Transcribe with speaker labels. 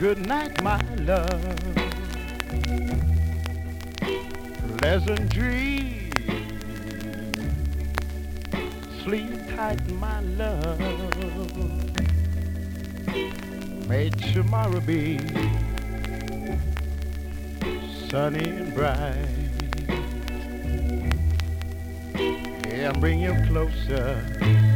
Speaker 1: Good night, my love. Pleasant dreams. Sleep tight, my love. May tomorrow be sunny and bright. Yeah, bring you closer